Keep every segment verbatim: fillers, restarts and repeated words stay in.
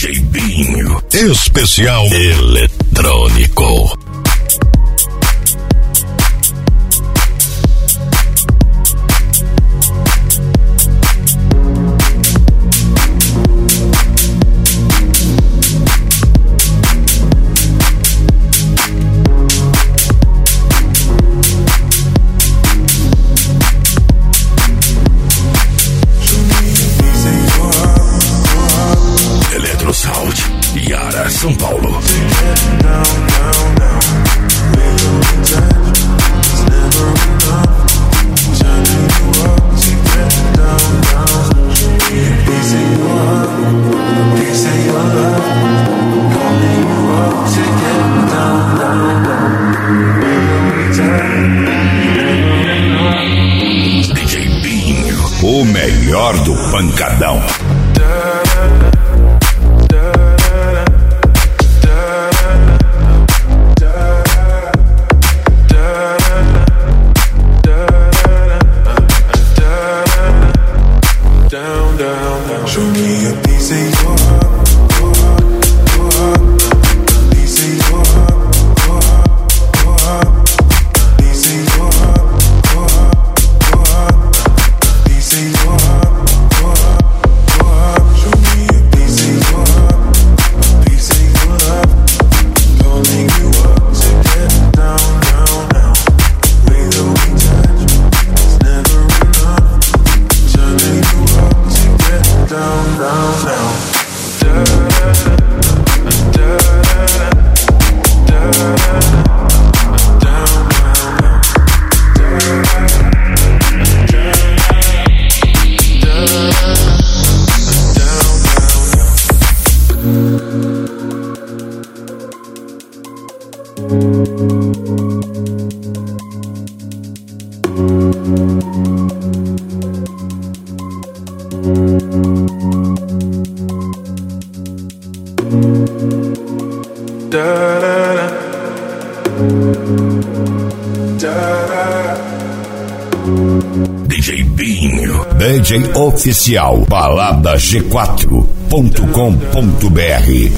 J Binho, especial eletrônico. Sound, Yara, São Paulo. D J Binho, o melhor do pancadão. Show me a piece of your heart, your heart, your heart. A piece of your heart, your heart, your heart. A piece of your heart, your heart, your heart. A piece of your heart, your heart, your heart. Show me a piece of your heart, a piece of your love. Calling you up to get down, down, down. The way that we touch is never enough. Turning you up to get down, down, down. Da da da da da da down, down, down. Da da da D J Binho, D J oficial, balada g quatro ponto com ponto b r.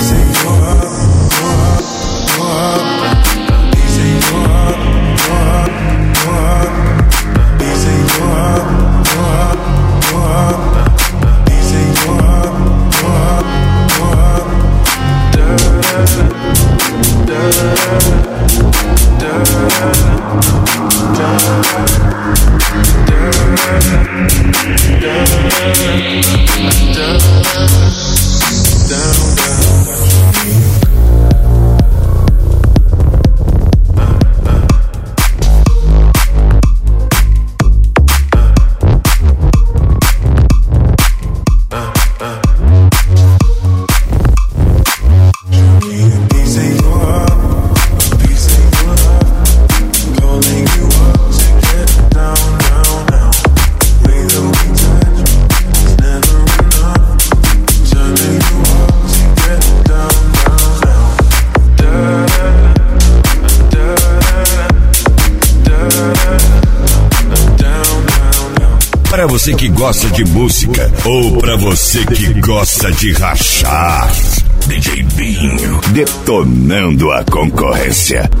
Para você que gosta de música ou para você que gosta de rachar, D J Binho, detonando a concorrência.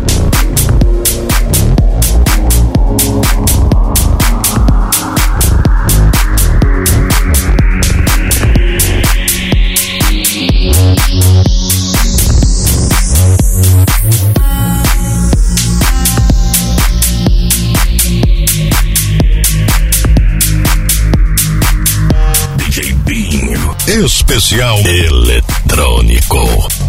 especial eletrônico.